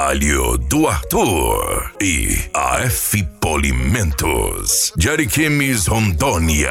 trabalho do Arthur e AF Polimentos de Ariquemes, Rondônia.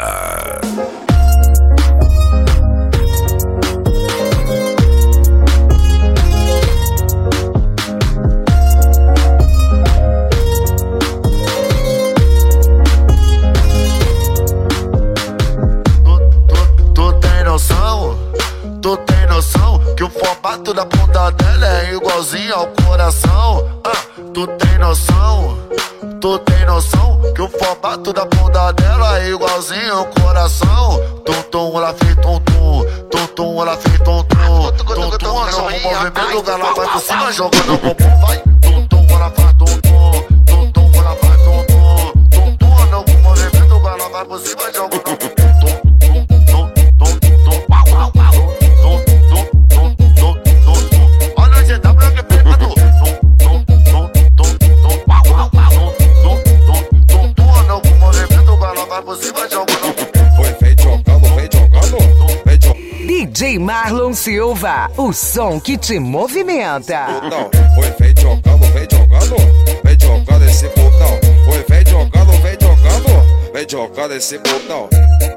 Tu tem noção que o formato da bunda dela é igualzinho ao coração? Tu tem noção que o formato da bunda dela é igualzinho ao coração? Tum-tum, ela fez tum-tum, tum-tum, ela fez tum-tum, tum-tum, ela no movimento, ela vai por cima jogando o bumbum, vai. Tum-tum, ela faz tum-tum, tum-tum, ela faz tum-tum, tum-tum, ela no movimento, ela vai por cima jogando o bumbum. DJ Marlon Silva, o som que te movimenta. Botão, oi, vem jogando esse botão. Oi, vem jogando esse botão.